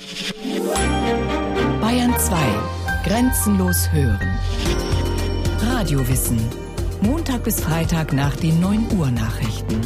Bayern 2. Grenzenlos hören. Radiowissen. Montag bis Freitag nach den 9 Uhr Nachrichten.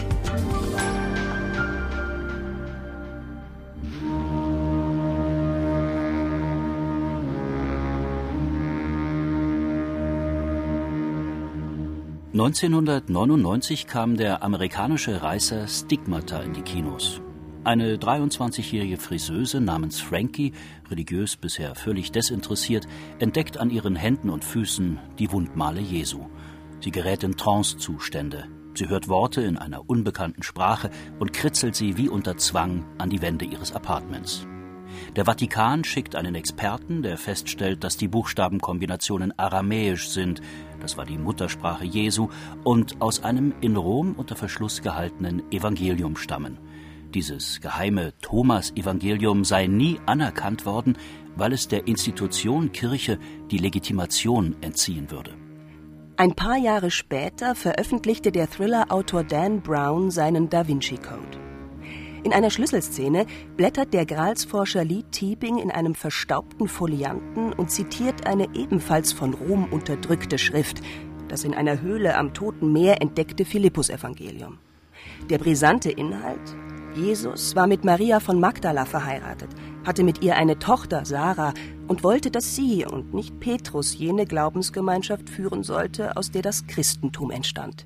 (1999) kam der amerikanische Reißer Stigmata in die Kinos. Eine 23-jährige Friseuse namens Frankie, religiös bisher völlig desinteressiert, entdeckt an ihren Händen und Füßen die Wundmale Jesu. Sie gerät in Trancezustände. Sie hört Worte in einer unbekannten Sprache und kritzelt sie wie unter Zwang an die Wände ihres Appartements. Der Vatikan schickt einen Experten, der feststellt, dass die Buchstabenkombinationen aramäisch sind, das war die Muttersprache Jesu, und aus einem in Rom unter Verschluss gehaltenen Evangelium stammen. Dieses geheime Thomas-Evangelium sei nie anerkannt worden, weil es der Institution Kirche die Legitimation entziehen würde. Ein paar Jahre später veröffentlichte der Thriller-Autor Dan Brown seinen Da Vinci Code. In einer Schlüsselszene blättert der Gralsforscher Lee Teabing in einem verstaubten Folianten und zitiert eine ebenfalls von Rom unterdrückte Schrift, das in einer Höhle am Toten Meer entdeckte Philippus-Evangelium. Der brisante Inhalt: Jesus war mit Maria von Magdala verheiratet, hatte mit ihr eine Tochter, Sarah, und wollte, dass sie und nicht Petrus jene Glaubensgemeinschaft führen sollte, aus der das Christentum entstand.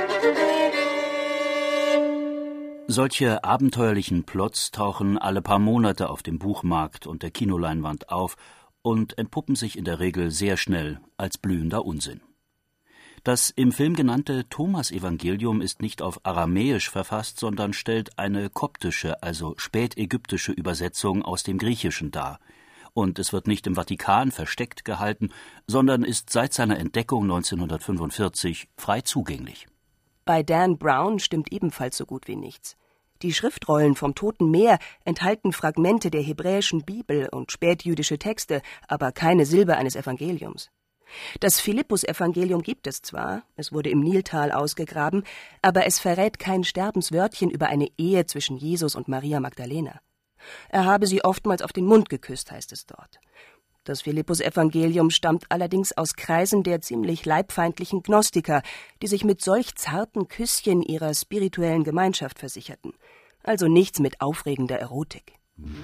Solche abenteuerlichen Plots tauchen alle paar Monate auf dem Buchmarkt und der Kinoleinwand auf und entpuppen sich in der Regel sehr schnell als blühender Unsinn. Das im Film genannte Thomas-Evangelium ist nicht auf Aramäisch verfasst, sondern stellt eine koptische, also spätägyptische Übersetzung aus dem Griechischen dar. Und es wird nicht im Vatikan versteckt gehalten, sondern ist seit seiner Entdeckung 1945 frei zugänglich. Bei Dan Brown stimmt ebenfalls so gut wie nichts. Die Schriftrollen vom Toten Meer enthalten Fragmente der hebräischen Bibel und spätjüdische Texte, aber keine Silbe eines Evangeliums. Das Philippus-Evangelium gibt es zwar, es wurde im Niltal ausgegraben, aber es verrät kein Sterbenswörtchen über eine Ehe zwischen Jesus und Maria Magdalena. Er habe sie oftmals auf den Mund geküsst, heißt es dort. Das Philippus-Evangelium stammt allerdings aus Kreisen der ziemlich leibfeindlichen Gnostiker, die sich mit solch zarten Küsschen ihrer spirituellen Gemeinschaft versicherten. Also nichts mit aufregender Erotik.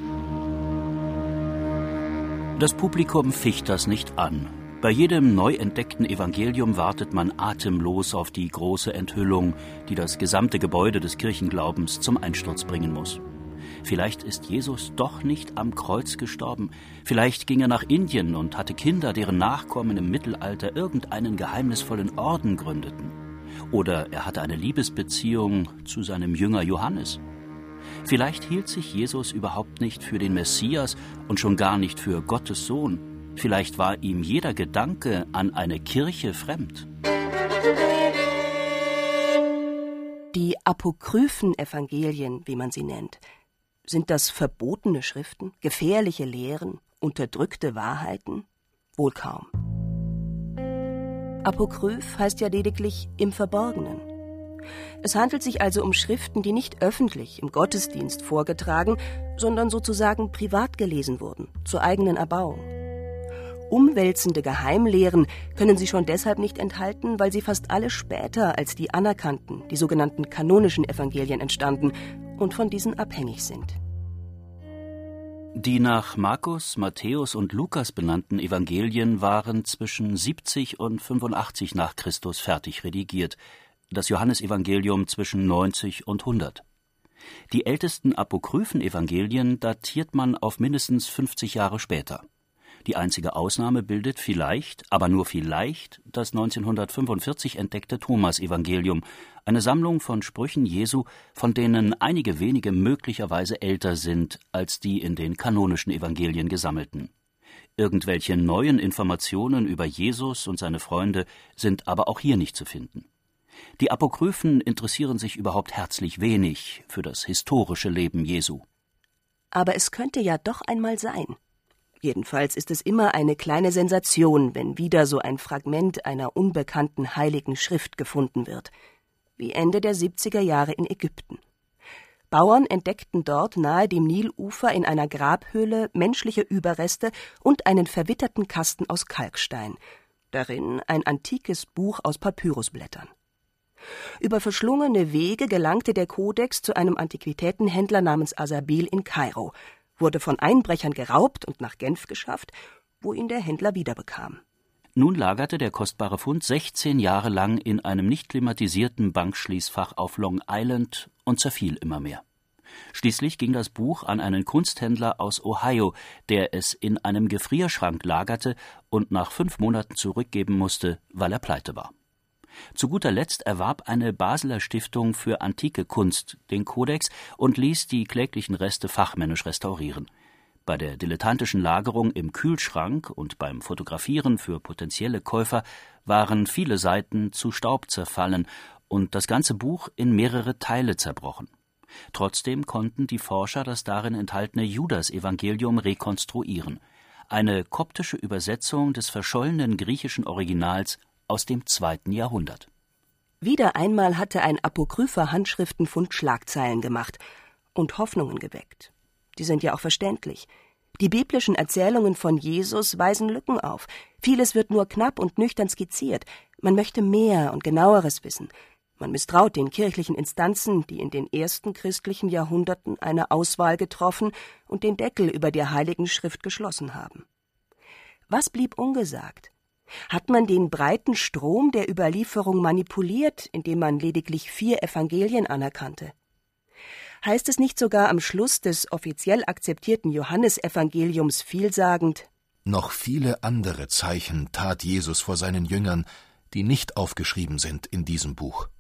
Das Publikum ficht das nicht an. Bei jedem neu entdeckten Evangelium wartet man atemlos auf die große Enthüllung, die das gesamte Gebäude des Kirchenglaubens zum Einsturz bringen muss. Vielleicht ist Jesus doch nicht am Kreuz gestorben. Vielleicht ging er nach Indien und hatte Kinder, deren Nachkommen im Mittelalter irgendeinen geheimnisvollen Orden gründeten. Oder er hatte eine Liebesbeziehung zu seinem Jünger Johannes. Vielleicht hielt sich Jesus überhaupt nicht für den Messias und schon gar nicht für Gottes Sohn. Vielleicht war ihm jeder Gedanke an eine Kirche fremd. Die apokryphen Evangelien, wie man sie nennt, sind das verbotene Schriften, gefährliche Lehren, unterdrückte Wahrheiten? Wohl kaum. Apokryph heißt ja lediglich im Verborgenen. Es handelt sich also um Schriften, die nicht öffentlich im Gottesdienst vorgetragen, sondern sozusagen privat gelesen wurden, zur eigenen Erbauung. Umwälzende Geheimlehren können sie schon deshalb nicht enthalten, weil sie fast alle später als die anerkannten, die sogenannten kanonischen Evangelien entstanden und von diesen abhängig sind. Die nach Markus, Matthäus und Lukas benannten Evangelien waren zwischen 70 und 85 nach Christus fertig redigiert, das Johannesevangelium zwischen 90 und 100. Die ältesten apokryphen Evangelien datiert man auf mindestens 50 Jahre später. Die einzige Ausnahme bildet vielleicht, aber nur vielleicht, das 1945 entdeckte Thomas-Evangelium, eine Sammlung von Sprüchen Jesu, von denen einige wenige möglicherweise älter sind als die in den kanonischen Evangelien gesammelten. Irgendwelche neuen Informationen über Jesus und seine Freunde sind aber auch hier nicht zu finden. Die Apokryphen interessieren sich überhaupt herzlich wenig für das historische Leben Jesu. Aber es könnte ja doch einmal sein. Jedenfalls ist es immer eine kleine Sensation, wenn wieder so ein Fragment einer unbekannten heiligen Schrift gefunden wird, wie Ende der 70er Jahre in Ägypten. Bauern entdeckten dort nahe dem Nilufer in einer Grabhöhle menschliche Überreste und einen verwitterten Kasten aus Kalkstein, darin ein antikes Buch aus Papyrusblättern. Über verschlungene Wege gelangte der Kodex zu einem Antiquitätenhändler namens Asabil in Kairo, wurde von Einbrechern geraubt und nach Genf geschafft, wo ihn der Händler wiederbekam. Nun lagerte der kostbare Fund 16 Jahre lang in einem nicht klimatisierten Bankschließfach auf Long Island und zerfiel immer mehr. Schließlich ging das Buch an einen Kunsthändler aus Ohio, der es in einem Gefrierschrank lagerte und nach 5 Monaten zurückgeben musste, weil er pleite war. Zu guter Letzt erwarb eine Basler Stiftung für antike Kunst den Kodex und ließ die kläglichen Reste fachmännisch restaurieren. Bei der dilettantischen Lagerung im Kühlschrank und beim Fotografieren für potenzielle Käufer waren viele Seiten zu Staub zerfallen und das ganze Buch in mehrere Teile zerbrochen. Trotzdem konnten die Forscher das darin enthaltene Judas-Evangelium rekonstruieren, eine koptische Übersetzung des verschollenen griechischen Originals aus dem 2. Jahrhundert. Wieder einmal hatte ein apokrypher Handschriftenfund Schlagzeilen gemacht und Hoffnungen geweckt. Die sind ja auch verständlich. Die biblischen Erzählungen von Jesus weisen Lücken auf. Vieles wird nur knapp und nüchtern skizziert. Man möchte mehr und Genaueres wissen. Man misstraut den kirchlichen Instanzen, die in den ersten christlichen Jahrhunderten eine Auswahl getroffen und den Deckel über der Heiligen Schrift geschlossen haben. Was blieb ungesagt? Hat man den breiten Strom der Überlieferung manipuliert, indem man lediglich 4 Evangelien anerkannte? Heißt es nicht sogar am Schluss des offiziell akzeptierten Johannesevangeliums vielsagend: Noch viele andere Zeichen tat Jesus vor seinen Jüngern, die nicht aufgeschrieben sind in diesem Buch.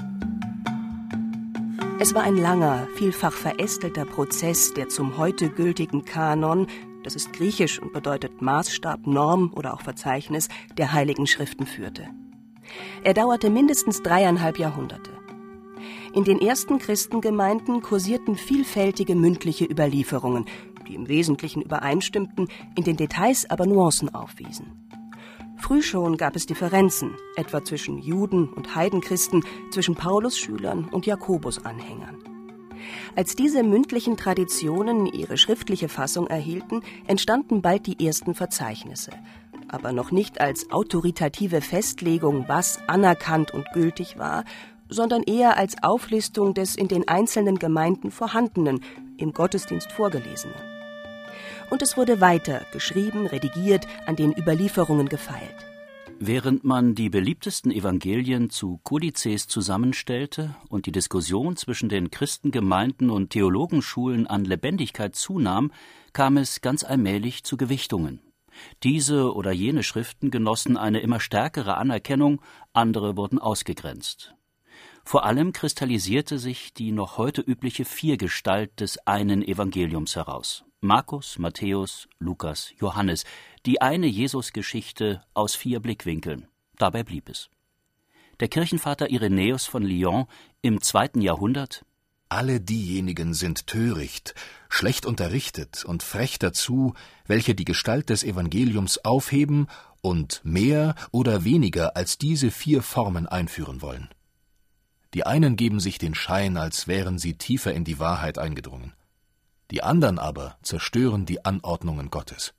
Es war ein langer, vielfach verästelter Prozess, der zum heute gültigen Kanon, das ist griechisch und bedeutet Maßstab, Norm oder auch Verzeichnis, der Heiligen Schriften führte. Er dauerte mindestens 3,5 Jahrhunderte. In den ersten Christengemeinden kursierten vielfältige mündliche Überlieferungen, die im Wesentlichen übereinstimmten, in den Details aber Nuancen aufwiesen. Früh schon gab es Differenzen, etwa zwischen Juden und Heidenchristen, zwischen Paulus-Schülern und Jakobus-Anhängern. Als diese mündlichen Traditionen ihre schriftliche Fassung erhielten, entstanden bald die ersten Verzeichnisse, aber noch nicht als autoritative Festlegung, was anerkannt und gültig war, sondern eher als Auflistung des in den einzelnen Gemeinden Vorhandenen, im Gottesdienst Vorgelesenen. Und es wurde weiter geschrieben, redigiert, an den Überlieferungen gefeilt. Während man die beliebtesten Evangelien zu Kodizes zusammenstellte und die Diskussion zwischen den Christengemeinden und Theologenschulen an Lebendigkeit zunahm, kam es ganz allmählich zu Gewichtungen. Diese oder jene Schriften genossen eine immer stärkere Anerkennung, andere wurden ausgegrenzt. Vor allem kristallisierte sich die noch heute übliche Viergestalt des einen Evangeliums heraus: Markus, Matthäus, Lukas, Johannes, die eine Jesusgeschichte aus 4 Blickwinkeln. Dabei blieb es. Der Kirchenvater Irenäus von Lyon im 2. Jahrhundert: Alle diejenigen sind töricht, schlecht unterrichtet und frech dazu, welche die Gestalt des Evangeliums aufheben und mehr oder weniger als diese 4 Formen einführen wollen. Die einen geben sich den Schein, als wären sie tiefer in die Wahrheit eingedrungen. Die anderen aber zerstören die Anordnungen Gottes.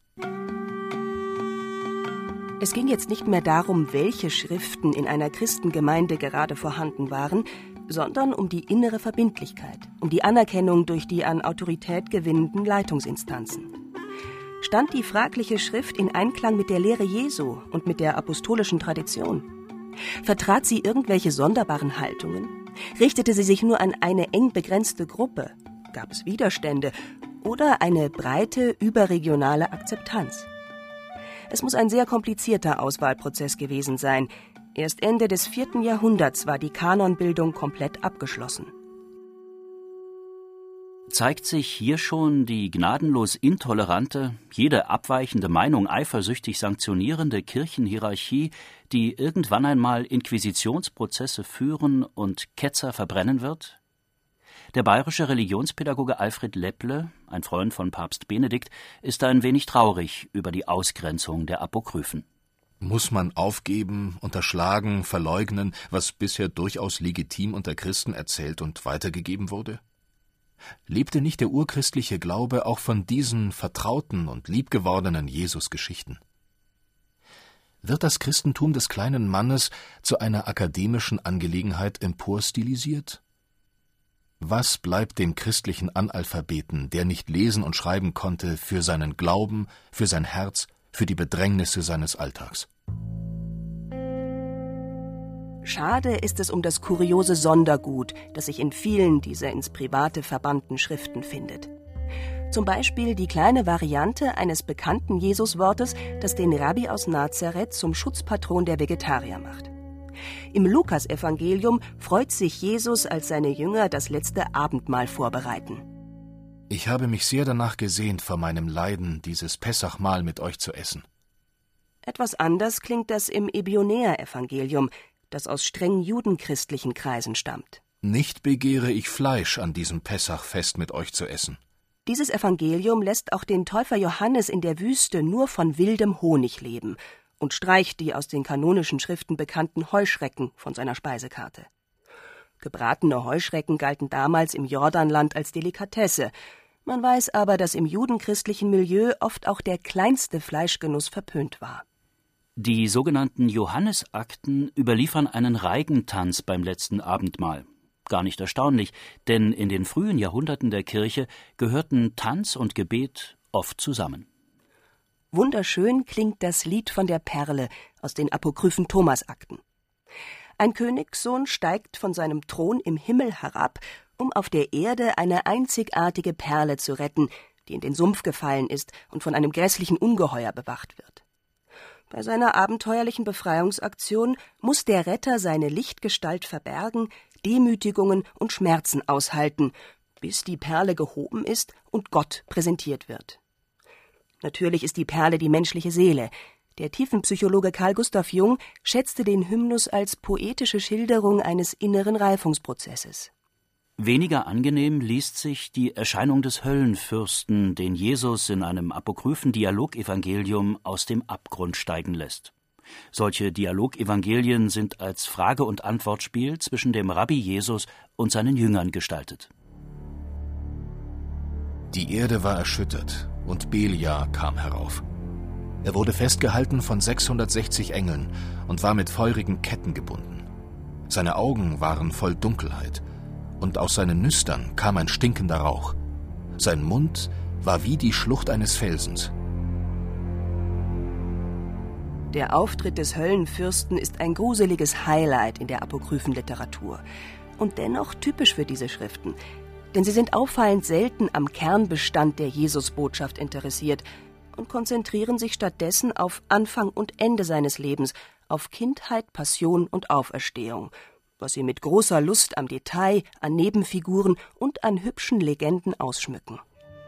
Es ging jetzt nicht mehr darum, welche Schriften in einer Christengemeinde gerade vorhanden waren, sondern um die innere Verbindlichkeit, um die Anerkennung durch die an Autorität gewinnenden Leitungsinstanzen. Stand die fragliche Schrift in Einklang mit der Lehre Jesu und mit der apostolischen Tradition? Vertrat sie irgendwelche sonderbaren Haltungen? Richtete sie sich nur an eine eng begrenzte Gruppe? Gab es Widerstände oder eine breite, überregionale Akzeptanz? Es muss ein sehr komplizierter Auswahlprozess gewesen sein. Erst Ende des 4. Jahrhunderts war die Kanonbildung komplett abgeschlossen. Zeigt sich hier schon die gnadenlos intolerante, jede abweichende Meinung eifersüchtig sanktionierende Kirchenhierarchie, die irgendwann einmal Inquisitionsprozesse führen und Ketzer verbrennen wird? Der bayerische Religionspädagoge Alfred Lepple, ein Freund von Papst Benedikt, ist ein wenig traurig über die Ausgrenzung der Apokryphen. Muss man aufgeben, unterschlagen, verleugnen, was bisher durchaus legitim unter Christen erzählt und weitergegeben wurde? Lebte nicht der urchristliche Glaube auch von diesen vertrauten und liebgewordenen Jesus-Geschichten? Wird das Christentum des kleinen Mannes zu einer akademischen Angelegenheit emporstilisiert? Was bleibt dem christlichen Analphabeten, der nicht lesen und schreiben konnte, für seinen Glauben, für sein Herz, für die Bedrängnisse seines Alltags? Schade ist es um das kuriose Sondergut, das sich in vielen dieser ins Private verbannten Schriften findet. Zum Beispiel die kleine Variante eines bekannten Jesuswortes, das den Rabbi aus Nazareth zum Schutzpatron der Vegetarier macht. Im Lukasevangelium freut sich Jesus, als seine Jünger das letzte Abendmahl vorbereiten. Ich habe mich sehr danach gesehnt, vor meinem Leiden dieses Pessachmahl mit euch zu essen. Etwas anders klingt das im Ebionäer-Evangelium, das aus streng judenchristlichen Kreisen stammt. Nicht begehre ich Fleisch an diesem Pessachfest mit euch zu essen. Dieses Evangelium lässt auch den Täufer Johannes in der Wüste nur von wildem Honig leben und streicht die aus den kanonischen Schriften bekannten Heuschrecken von seiner Speisekarte. Gebratene Heuschrecken galten damals im Jordanland als Delikatesse. Man weiß aber, dass im judenchristlichen Milieu oft auch der kleinste Fleischgenuss verpönt war. Die sogenannten Johannesakten überliefern einen Reigentanz beim letzten Abendmahl. Gar nicht erstaunlich, denn in den frühen Jahrhunderten der Kirche gehörten Tanz und Gebet oft zusammen. Wunderschön klingt das Lied von der Perle aus den apokryphen Thomasakten. Ein Königssohn steigt von seinem Thron im Himmel herab, um auf der Erde eine einzigartige Perle zu retten, die in den Sumpf gefallen ist und von einem grässlichen Ungeheuer bewacht wird. Bei seiner abenteuerlichen Befreiungsaktion muss der Retter seine Lichtgestalt verbergen, Demütigungen und Schmerzen aushalten, bis die Perle gehoben ist und Gott präsentiert wird. Natürlich ist die Perle die menschliche Seele. Der Tiefenpsychologe Carl Gustav Jung schätzte den Hymnus als poetische Schilderung eines inneren Reifungsprozesses. Weniger angenehm liest sich die Erscheinung des Höllenfürsten, den Jesus in einem apokryphen Dialogevangelium aus dem Abgrund steigen lässt. Solche Dialogevangelien sind als Frage- und Antwortspiel zwischen dem Rabbi Jesus und seinen Jüngern gestaltet. Die Erde war erschüttert und Belia kam herauf. Er wurde festgehalten von 660 Engeln und war mit feurigen Ketten gebunden. Seine Augen waren voll Dunkelheit, und aus seinen Nüstern kam ein stinkender Rauch. Sein Mund war wie die Schlucht eines Felsens. Der Auftritt des Höllenfürsten ist ein gruseliges Highlight in der apokryphen Literatur und dennoch typisch für diese Schriften, denn sie sind auffallend selten am Kernbestand der Jesusbotschaft interessiert und konzentrieren sich stattdessen auf Anfang und Ende seines Lebens, auf Kindheit, Passion und Auferstehung, was sie mit großer Lust am Detail, an Nebenfiguren und an hübschen Legenden ausschmücken.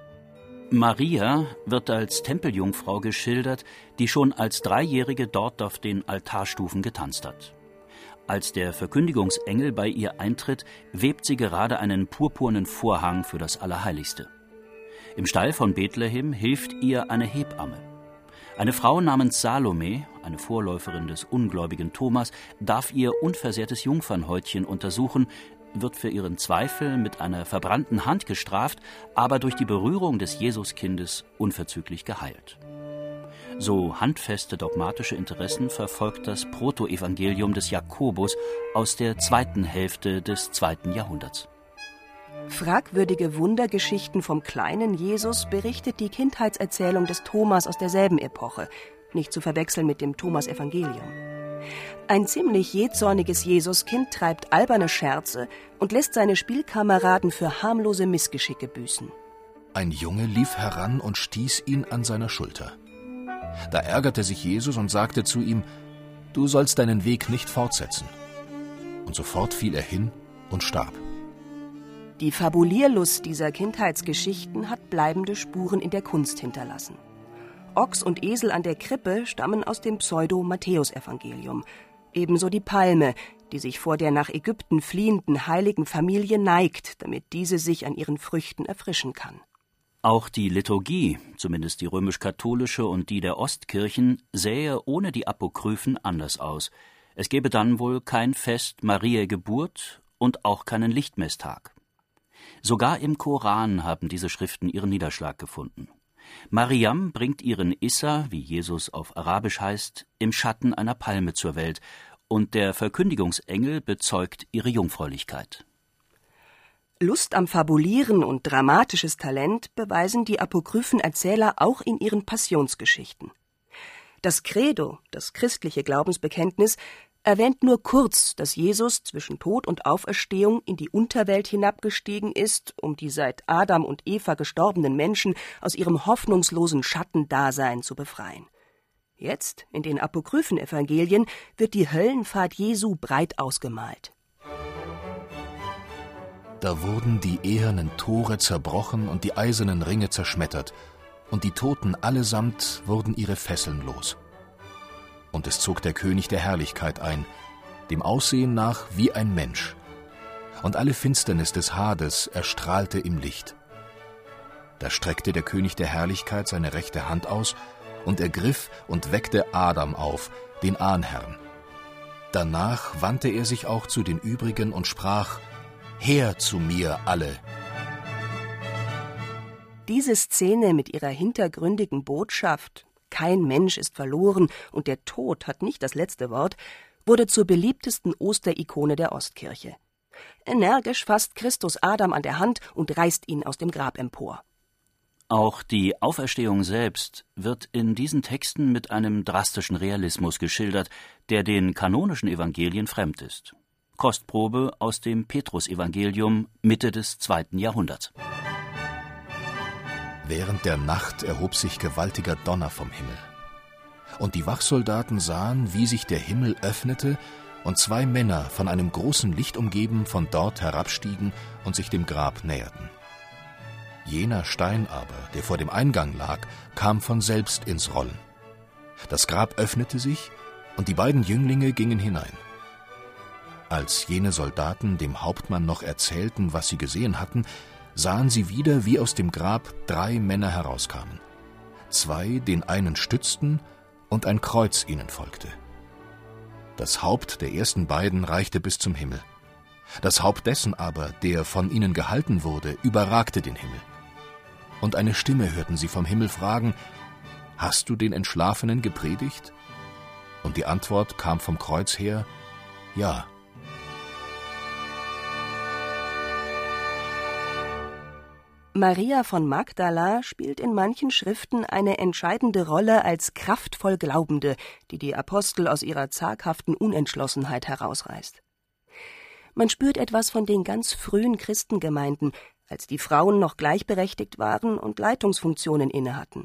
Maria wird als Tempeljungfrau geschildert, die schon als Dreijährige dort auf den Altarstufen getanzt hat. Als der Verkündigungsengel bei ihr eintritt, webt sie gerade einen purpurnen Vorhang für das Allerheiligste. Im Stall von Bethlehem hilft ihr eine Hebamme. Eine Frau namens Salome, eine Vorläuferin des ungläubigen Thomas, darf ihr unversehrtes Jungfernhäutchen untersuchen, wird für ihren Zweifel mit einer verbrannten Hand gestraft, aber durch die Berührung des Jesuskindes unverzüglich geheilt. So handfeste dogmatische Interessen verfolgt das Protoevangelium des Jakobus aus der zweiten Hälfte des 2. Jahrhunderts. Fragwürdige Wundergeschichten vom kleinen Jesus berichtet die Kindheitserzählung des Thomas aus derselben Epoche, nicht zu verwechseln mit dem Thomas-Evangelium. Ein ziemlich jähzorniges Jesuskind treibt alberne Scherze und lässt seine Spielkameraden für harmlose Missgeschicke büßen. Ein Junge lief heran und stieß ihn an seiner Schulter. Da ärgerte sich Jesus und sagte zu ihm: »Du sollst deinen Weg nicht fortsetzen.« Und sofort fiel er hin und starb. Die Fabulierlust dieser Kindheitsgeschichten hat bleibende Spuren in der Kunst hinterlassen. Ochs und Esel an der Krippe stammen aus dem Pseudo-Matthäus-Evangelium. Ebenso die Palme, die sich vor der nach Ägypten fliehenden heiligen Familie neigt, damit diese sich an ihren Früchten erfrischen kann. Auch die Liturgie, zumindest die römisch-katholische und die der Ostkirchen, sähe ohne die Apokryphen anders aus. Es gäbe dann wohl kein Fest Mariä Geburt und auch keinen Lichtmesstag. Sogar im Koran haben diese Schriften ihren Niederschlag gefunden. Mariam bringt ihren Issa, wie Jesus auf Arabisch heißt, im Schatten einer Palme zur Welt, und der Verkündigungsengel bezeugt ihre Jungfräulichkeit. Lust am Fabulieren und dramatisches Talent beweisen die apokryphen Erzähler auch in ihren Passionsgeschichten. Das Credo, das christliche Glaubensbekenntnis, erwähnt nur kurz, dass Jesus zwischen Tod und Auferstehung in die Unterwelt hinabgestiegen ist, um die seit Adam und Eva gestorbenen Menschen aus ihrem hoffnungslosen Schattendasein zu befreien. Jetzt, in den apokryphen Evangelien, wird die Höllenfahrt Jesu breit ausgemalt. Da wurden die ehernen Tore zerbrochen und die eisernen Ringe zerschmettert, und die Toten allesamt wurden ihre Fesseln los. Und es zog der König der Herrlichkeit ein, dem Aussehen nach wie ein Mensch. Und alle Finsternis des Hades erstrahlte im Licht. Da streckte der König der Herrlichkeit seine rechte Hand aus und ergriff und weckte Adam auf, den Ahnherrn. Danach wandte er sich auch zu den übrigen und sprach: Her zu mir alle! Diese Szene mit ihrer hintergründigen Botschaft, kein Mensch ist verloren und der Tod hat nicht das letzte Wort, wurde zur beliebtesten Osterikone der Ostkirche. Energisch fasst Christus Adam an der Hand und reißt ihn aus dem Grab empor. Auch die Auferstehung selbst wird in diesen Texten mit einem drastischen Realismus geschildert, der den kanonischen Evangelien fremd ist. Kostprobe aus dem Petrusevangelium Mitte des 2. Jahrhunderts. Während der Nacht erhob sich gewaltiger Donner vom Himmel. Und die Wachsoldaten sahen, wie sich der Himmel öffnete und 2 Männer von einem großen Licht umgeben von dort herabstiegen und sich dem Grab näherten. Jener Stein aber, der vor dem Eingang lag, kam von selbst ins Rollen. Das Grab öffnete sich und die beiden Jünglinge gingen hinein. Als jene Soldaten dem Hauptmann noch erzählten, was sie gesehen hatten, sahen sie wieder, wie aus dem Grab 3 Männer herauskamen. 2 den einen stützten und ein Kreuz ihnen folgte. Das Haupt der ersten beiden reichte bis zum Himmel. Das Haupt dessen aber, der von ihnen gehalten wurde, überragte den Himmel. Und eine Stimme hörten sie vom Himmel fragen: Hast du den Entschlafenen gepredigt? Und die Antwort kam vom Kreuz her: Ja. Maria von Magdala spielt in manchen Schriften eine entscheidende Rolle als kraftvoll Glaubende, die die Apostel aus ihrer zaghaften Unentschlossenheit herausreißt. Man spürt etwas von den ganz frühen Christengemeinden, als die Frauen noch gleichberechtigt waren und Leitungsfunktionen innehatten.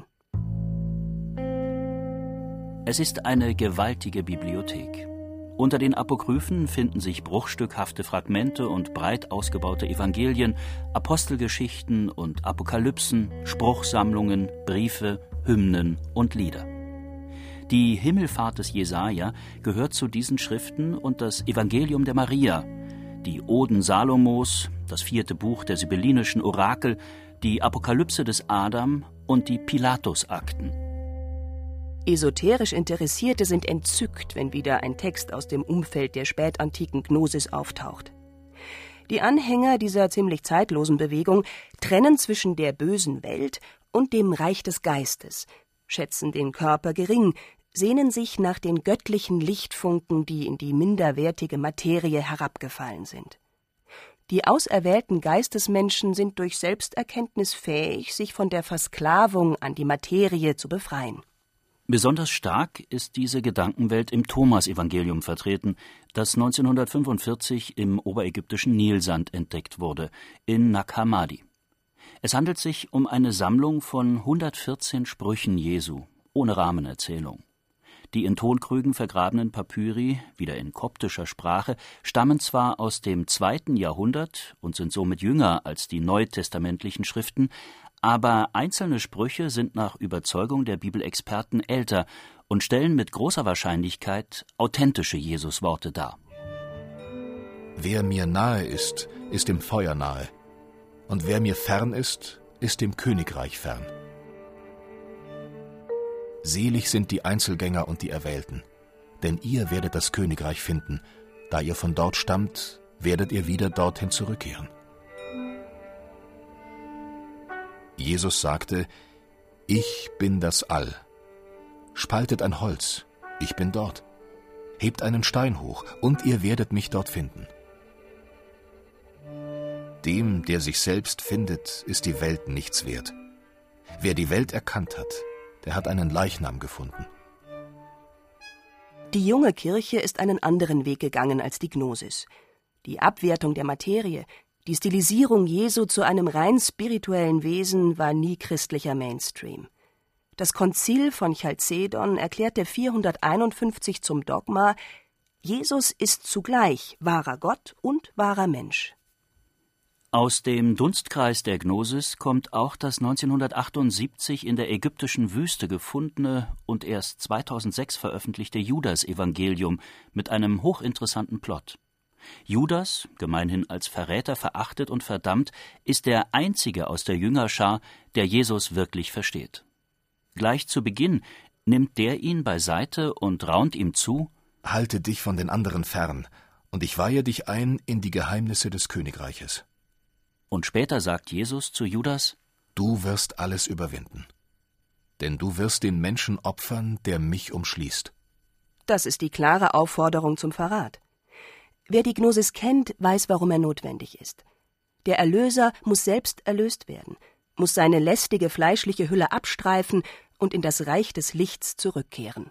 Es ist eine gewaltige Bibliothek. Unter den Apokryphen finden sich bruchstückhafte Fragmente und breit ausgebaute Evangelien, Apostelgeschichten und Apokalypsen, Spruchsammlungen, Briefe, Hymnen und Lieder. Die Himmelfahrt des Jesaja gehört zu diesen Schriften und das Evangelium der Maria, die Oden Salomos, das 4. Buch der sibyllinischen Orakel, die Apokalypse des Adam und die Pilatus-Akten. Esoterisch Interessierte sind entzückt, wenn wieder ein Text aus dem Umfeld der spätantiken Gnosis auftaucht. Die Anhänger dieser ziemlich zeitlosen Bewegung trennen zwischen der bösen Welt und dem Reich des Geistes, schätzen den Körper gering, sehnen sich nach den göttlichen Lichtfunken, die in die minderwertige Materie herabgefallen sind. Die auserwählten Geistesmenschen sind durch Selbsterkenntnis fähig, sich von der Versklavung an die Materie zu befreien. Besonders stark ist diese Gedankenwelt im Thomas-Evangelium vertreten, das 1945 im oberägyptischen Nilsand entdeckt wurde, in Nag Hammadi. Es handelt sich um eine Sammlung von 114 Sprüchen Jesu, ohne Rahmenerzählung. Die in Tonkrügen vergrabenen Papyri, wieder in koptischer Sprache, stammen zwar aus dem 2. Jahrhundert und sind somit jünger als die neutestamentlichen Schriften, aber einzelne Sprüche sind nach Überzeugung der Bibelexperten älter und stellen mit großer Wahrscheinlichkeit authentische Jesusworte dar. Wer mir nahe ist, ist dem Feuer nahe, und wer mir fern ist dem Königreich fern. Selig sind die Einzelgänger und die Erwählten, denn ihr werdet das Königreich finden. Da ihr von dort stammt, werdet ihr wieder dorthin zurückkehren. Jesus sagte: Ich bin das All. Spaltet ein Holz, ich bin dort. Hebt einen Stein hoch, und ihr werdet mich dort finden. Dem, der sich selbst findet, ist die Welt nichts wert. Wer die Welt erkannt hat, der hat einen Leichnam gefunden. Die junge Kirche ist einen anderen Weg gegangen als die Gnosis. Die Abwertung der Materie, die Stilisierung Jesu zu einem rein spirituellen Wesen war nie christlicher Mainstream. Das Konzil von Chalcedon erklärte 451 zum Dogma: Jesus ist zugleich wahrer Gott und wahrer Mensch. Aus dem Dunstkreis der Gnosis kommt auch das 1978 in der ägyptischen Wüste gefundene und erst 2006 veröffentlichte Judas-Evangelium mit einem hochinteressanten Plot. Judas, gemeinhin als Verräter verachtet und verdammt, ist der einzige aus der Jüngerschar, der Jesus wirklich versteht. Gleich zu Beginn nimmt der ihn beiseite und raunt ihm zu: Halte dich von den anderen fern, und ich weihe dich ein in die Geheimnisse des Königreiches. Und später sagt Jesus zu Judas: Du wirst alles überwinden, denn du wirst den Menschen opfern, der mich umschließt. Das ist die klare Aufforderung zum Verrat. Wer die Gnosis kennt, weiß, warum er notwendig ist. Der Erlöser muss selbst erlöst werden, muss seine lästige fleischliche Hülle abstreifen und in das Reich des Lichts zurückkehren.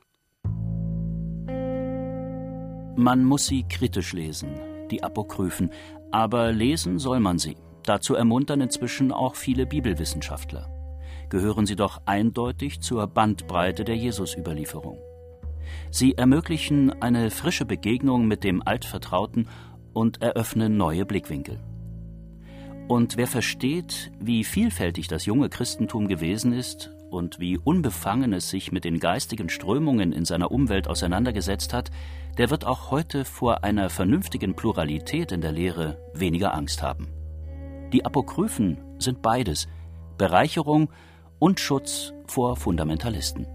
Man muss sie kritisch lesen, die Apokryphen, aber lesen soll man sie. Dazu ermuntern inzwischen auch viele Bibelwissenschaftler. Gehören sie doch eindeutig zur Bandbreite der Jesus-Überlieferung. Sie ermöglichen eine frische Begegnung mit dem Altvertrauten und eröffnen neue Blickwinkel. Und wer versteht, wie vielfältig das junge Christentum gewesen ist und wie unbefangen es sich mit den geistigen Strömungen in seiner Umwelt auseinandergesetzt hat, der wird auch heute vor einer vernünftigen Pluralität in der Lehre weniger Angst haben. Die Apokryphen sind beides: Bereicherung und Schutz vor Fundamentalisten.